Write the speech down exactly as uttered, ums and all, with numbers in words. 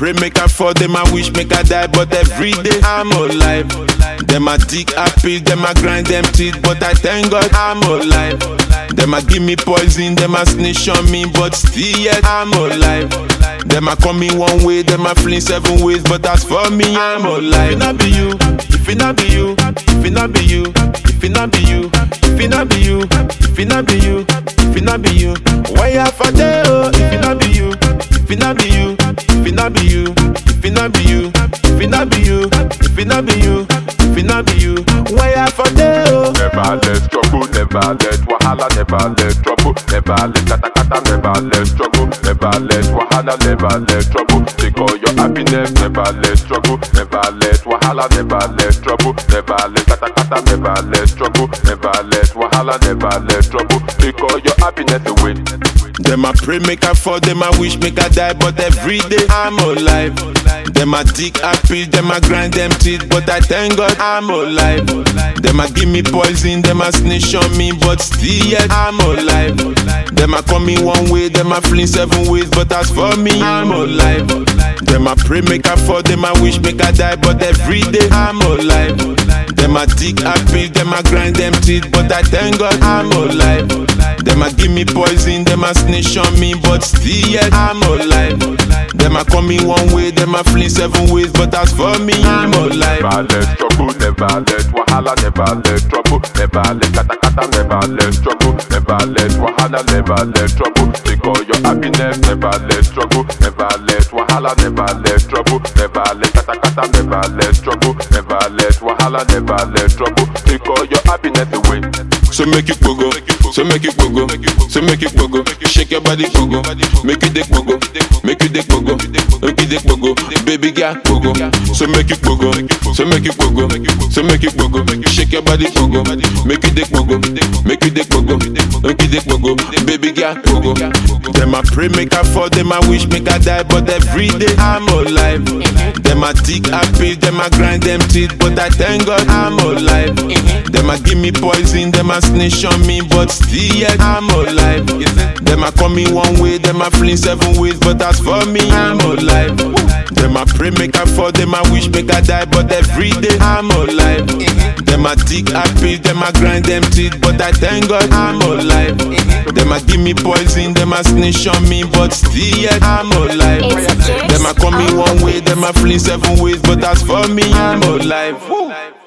pray make I fall, them I wish make I die, but every day I'm alive. Them I dig happy, them I grind them teeth, but I thank God I'm alive. Them I give me poison, them I snitch on me, but still yet I'm alive. Them I call me one way, them I fling seven ways, but as for me I'm alive. If it not be you, if it not be you, if it not be you, if it not be you, if it not be you, if it not be you, if it not be you, why you for there? Oh, if it not be you, if it not be you, if it not be you, if it not be you, if it not be you, if it not be you, if it not be you, why you for there? Oh, never let trouble, never let wahala, never let trouble, never let kata kata, never let struggle, never let wahala, never let trouble. Take all your happiness, never let struggle, never let wahala, never let trouble, never let kata kata, never let struggle, never let wahala, never let trouble. Take all your happiness away. them I pray make I fall, them I wish make I die, but every day I'm alive. Them I dig happy, them I grind them teeth, but I thank God I'm alive. Them I give me poison, them I snitch on me, but still yet I'm alive. Them I call me one way, them I fling seven ways, but as for me I'm alive. Them I pray make I fall, them I wish make I die, but every day I'm alive. Them I dig happy, them I grind them teeth, but I thank God I'm alive. Them I give me poison, them I snitch on me, but still yet I'm alive. Them I call me one way, them I fling seven ways, but as for me I'm alive. Never let trouble, never let wahala, never let trouble, never let kata kata, never let struggle, never let wahala, never let trouble. Take all your happiness, never let struggle, never let wahala, never let trouble, never let kata kata, never let struggle, never let wahala, never let trouble. Take all your happiness away. So make it pogo, so make it pogo, so make it pogo. Shake your body pogo, make it dick pogo, make it dick pogo, make it dick pogo. Baby girl pogo, so make it pogo, so make it pogo, so make it pogo. Shake your body pogo, make it dick pogo, make it dick pogo, make it dick pogo. Baby girl pogo. Them I pray make I fall, them I wish make I die, but every day I'm alive. Them I dig happy, them I grind them teeth, but I thank God I'm alive. Them I give me poison, them I snitch on me, but still yet I'm alive. Them I call me one way, them I fling seven ways, but as for me I'm alive. Them I pray make I fall, them I wish make I die, but every day I'm alive. Them I dig happy, them I grind them teeth, but I thank God I'm alive. Them I give me poison, them I snitch on me, but still yet I'm alive. Them I call me one way, them I fling seven ways, but as for me I'm alive.